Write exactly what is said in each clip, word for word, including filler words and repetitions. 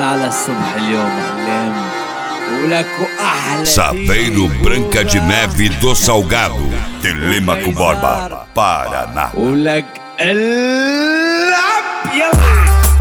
على الصبح اليوم أحلام ولك أحلى Saveiro Branca de Neve do Salgado, Telêmaco Borba, Paraná. ولك العب يلا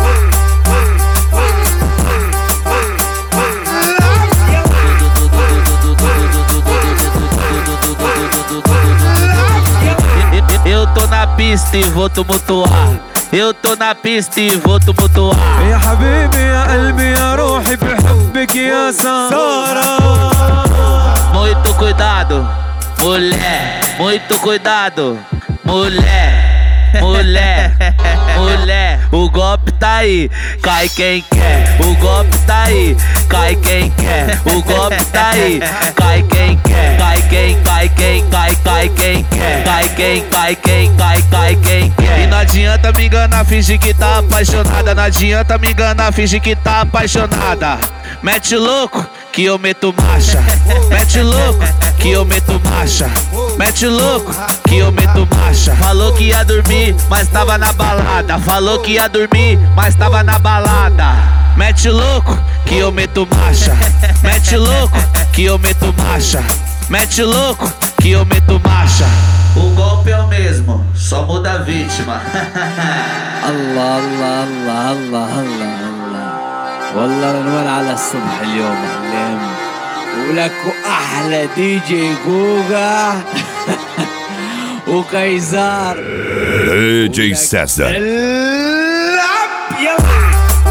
Eu tô na pista e vou tumultuar. Eu tô na pista e vou tumultuar. يا حبيبي يا قلبي يا روحي بحبك يا سارة. Muito cuidado, mulher. Muito cuidado, mulher. Mulher, mulher, o golpe tá aí, cai quem quer. O golpe tá aí, cai quem quer. O golpe tá aí, cai quem quer. Cai quem, cai quem, cai, cai quem quer. Cai quem, cai quem, cai, cai quem quer. E não adianta me enganar, fingir que tá apaixonada. Não adianta me enganar, fingir que tá apaixonada. Mete louco que eu meto marcha. Mete louco que eu meto marcha. Mete louco que eu meto marcha. Falou que ia dormir, mas tava na balada. Falou que ia dormir, mas tava na balada. Mete louco que eu meto marcha. Mete louco que eu meto marcha. Mete louco que eu meto marcha. O golpe é o mesmo, só muda a vítima. الله الله الله الله الله الله والله الانوار على الصبح اليوم أحلام ولك أحلى دي جي جوجا وكايزار D J César. العب يلا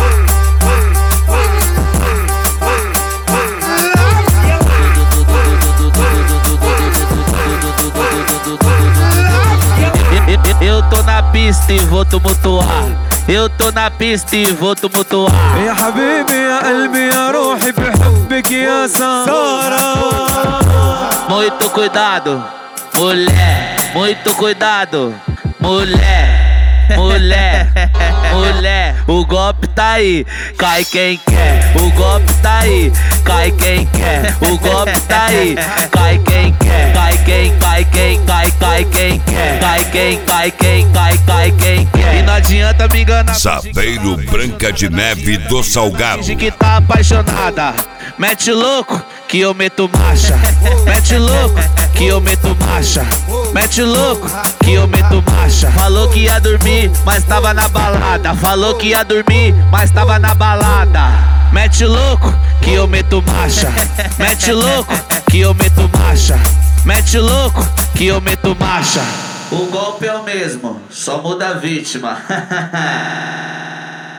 Eu tô na pista e vou tumultuar. Eu tô na pista e vou tumultuar. يا حبيبي يا قلبي يا روحي بحبك يا سارة. Muito cuidado, mulher. Muito cuidado, mulher. Mulher, mulher, o golpe tá aí, cai quem quer. O golpe tá aí, cai quem quer. O golpe tá aí, cai quem quer. Cai quem, cai quem, cai, cai quem quer. Cai quem, cai quem, cai, cai quem quer. E não adianta me enganar. Saveiro Branca de Neve do Salgado. Finge que tá apaixonada. Mete louco que eu meto marcha. Mete louco que eu meto marcha. Mete louco que eu meto marcha. Falou que ia dormir, mas tava na balada. Falou que ia dormir, mas tava na balada. Mete louco que eu meto marcha. Mete louco que eu meto marcha. Mete louco que eu meto marcha. O golpe é o mesmo, só muda a vítima.